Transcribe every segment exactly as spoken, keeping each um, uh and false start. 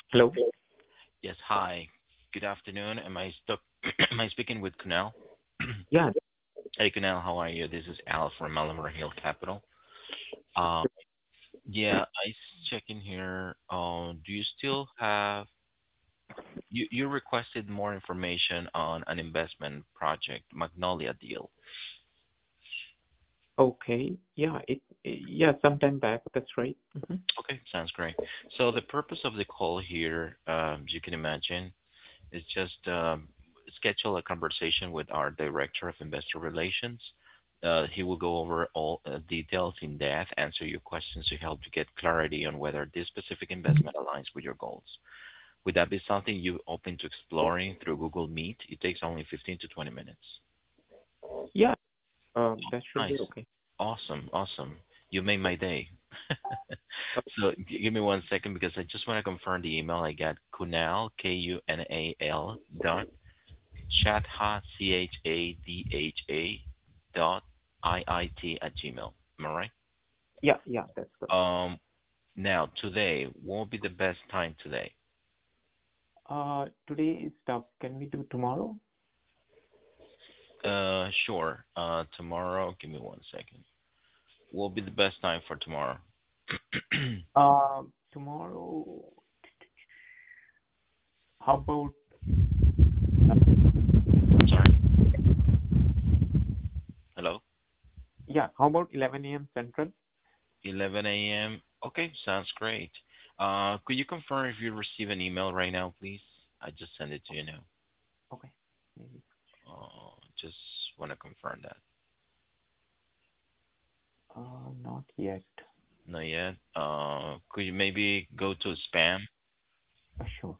Hello? Yes, hi. Good afternoon. Am I stuck? Am I speaking with Kunal? Yeah. Hey, Kunal, how are you? This is Al from Malmar Hill Capital. Um, yeah, I s- check in here. Uh, do you still have you you requested more information on an investment project, Magnolia deal? Okay. Yeah. It. Yeah. Sometime back. That's right. Hmm. Okay, sounds great. So the purpose of the call here, um, as you can imagine, is just um, schedule a conversation with our Director of Investor Relations. Uh, he will go over all uh, details in depth, answer your questions to help you get clarity on whether this specific investment aligns with your goals. Would that be something you open to exploring through Google Meet? It takes only fifteen to twenty minutes. Yeah. Um. That should Nice. be okay. Awesome. Awesome. You made my day. Uh, So g- give me one second because I just want to confirm the email I got. Kunal, K U N A L dot Chadha, C H A D H A dot I I T at Gmail. Am I right? yeah. Yeah. That's good. Um, now, today, what will be the best time today? Uh. Today is tough. Can we do tomorrow? Uh, sure. Uh, tomorrow, give me one second. What will be the best time for tomorrow? Um. Tomorrow. How about? Uh, I'm sorry. Hello? yeah. How about eleven a m Central? eleven a m. Okay, sounds great. Uh, could you confirm if you receive an email right now, please? I just sent it to you now. Okay. Maybe. Uh, just want to confirm that. Uh. Not yet. Not yet. Uh, could you maybe go to spam? Uh, sure.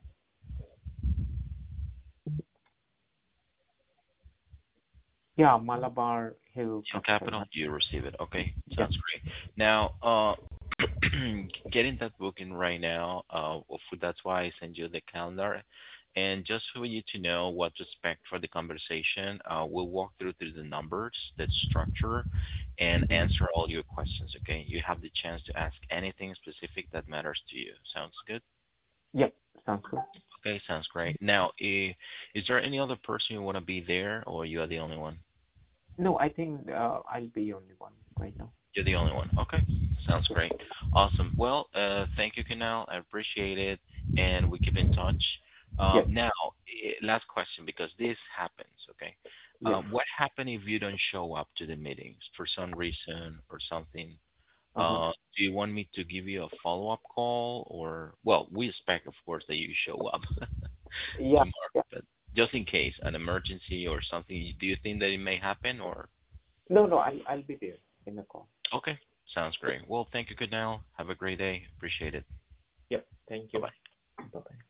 Yeah. Malabar Hill Hill Capital. Capital? You receive it. Okay, Yeah. sounds great. Now, uh, getting that booking right now. Uh, for, that's why I send you the calendar. And just for you to know what to expect for the conversation, uh, we'll walk through through the numbers, the structure, and answer all your questions. Okay, you have the chance to ask anything specific that matters to you. Sounds good? Yeah. Sounds good. Okay, sounds great. Now, eh, is there any other person you want to be there, or you are the only one? No. I think uh, I'll be only one right now. You're the only one. Okay. Sounds Yeah. great. Awesome. Well, uh, thank you, Kunal. I appreciate it. And we keep in touch. Uh, Yes. now, eh, last question, because this happens, okay? Yes. Uh, what happens if you don't show up to the meetings for some reason or something? Uh huh. Uh, do you want me to give you a follow-up call or, well, we expect, of course, that you show up Yeah. tomorrow, Yeah. but just in case, an emergency or something, do you think that it may happen or? No, no, I'll I'll be there in the call. Okay. Sounds great. Well, thank you, Kunal. Have a great day. Appreciate it. Yep. Thank you. Bye-bye. Bye-bye.